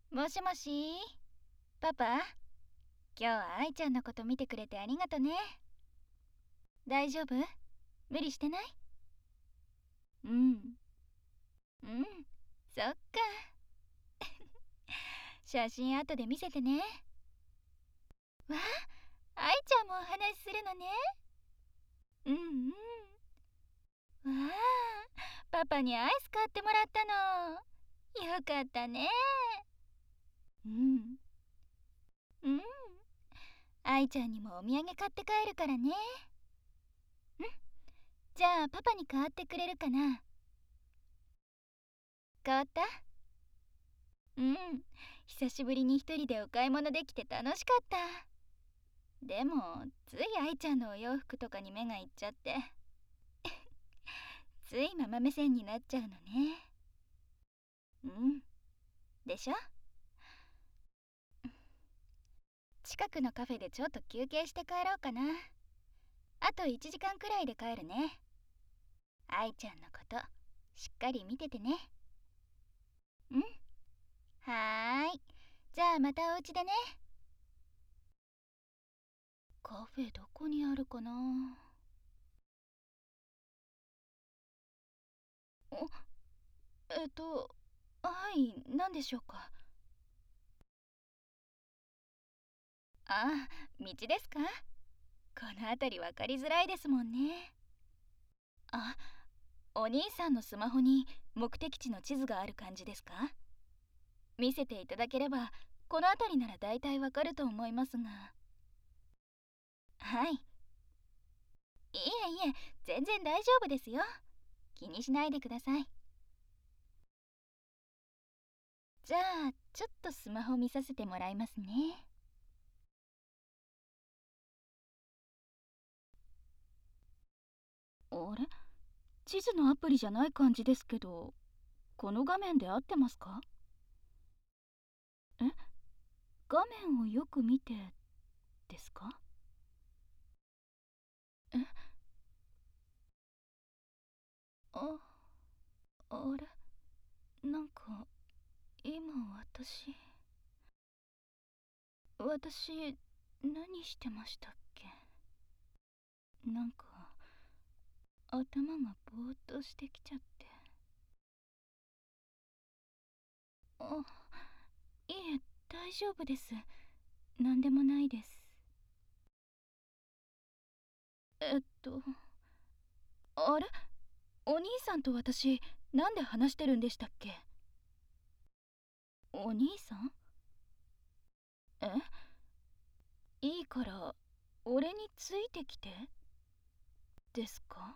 もしもし、パパ、今日は愛ちゃんのこと見てくれてありがとね。大丈夫？無理してない？うん。うん、そっか。写真後で見せてね。わあ、愛ちゃんもお話しするのね。うんうん。わあ、パパにアイス買ってもらったの。よかったね。うん。うん。愛ちゃんにもお土産買って帰るからね。うん。じゃあパパに代わってくれるかな？変わった？うん。久しぶりに一人でお買い物できて楽しかった。でもつい愛ちゃんのお洋服とかに目がいっちゃってついママ目線になっちゃうのね。うん。でしょ？近くのカフェでちょっと休憩して帰ろうかな。あと1時間くらいで帰るね。愛ちゃんのことしっかり見ててね。うん。はーい。じゃあまたお家でね。カフェどこにあるかな？お、はい、何でしょうか？あ、道ですか？この辺り分かりづらいですもんね。あ、お兄さんのスマホに目的地の地図がある感じですか？見せていただければこの辺りなら大体わかると思いますが。はい。いえいえ、全然大丈夫ですよ。気にしないでください。じゃあちょっとスマホ見させてもらいますね。あれ、地図のアプリじゃない感じですけど、この画面で合ってますか？え、画面をよく見てですか？え、あ、あれ、なんか今私何してましたっけ？なんか頭がぼーっとしてきちゃって。あ、いえ、大丈夫です。なんでもないです。あれ、お兄さんと私なんで話してるんでしたっけ？お兄さん？え、いいから俺についてきてですか？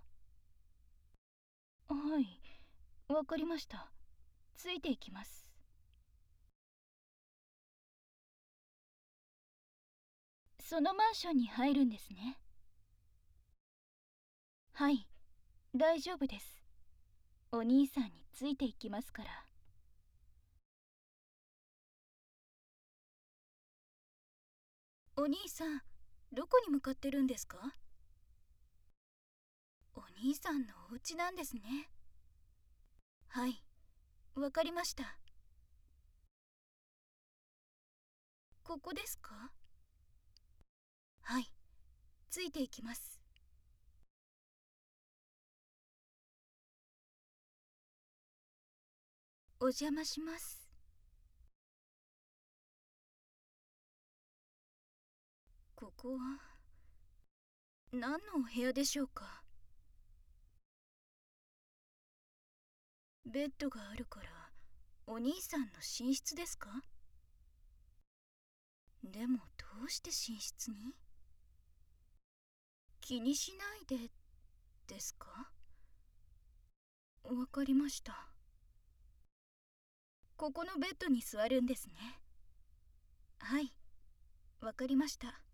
はい、わかりました。ついていきます。そのマンションに入るんですね。はい、大丈夫です。お兄さんについていきますから。お兄さん、どこに向かってるんですか？お兄さんのお家なんですね。はい、わかりました。ここですか？はい、ついていきます。お邪魔します。ここは何のお部屋でしょうか？ベッドがあるからお兄さんの寝室ですか？でもどうして寝室に？気にしないでですか？わかりました。ここのベッドに座るんですね。はい、わかりました。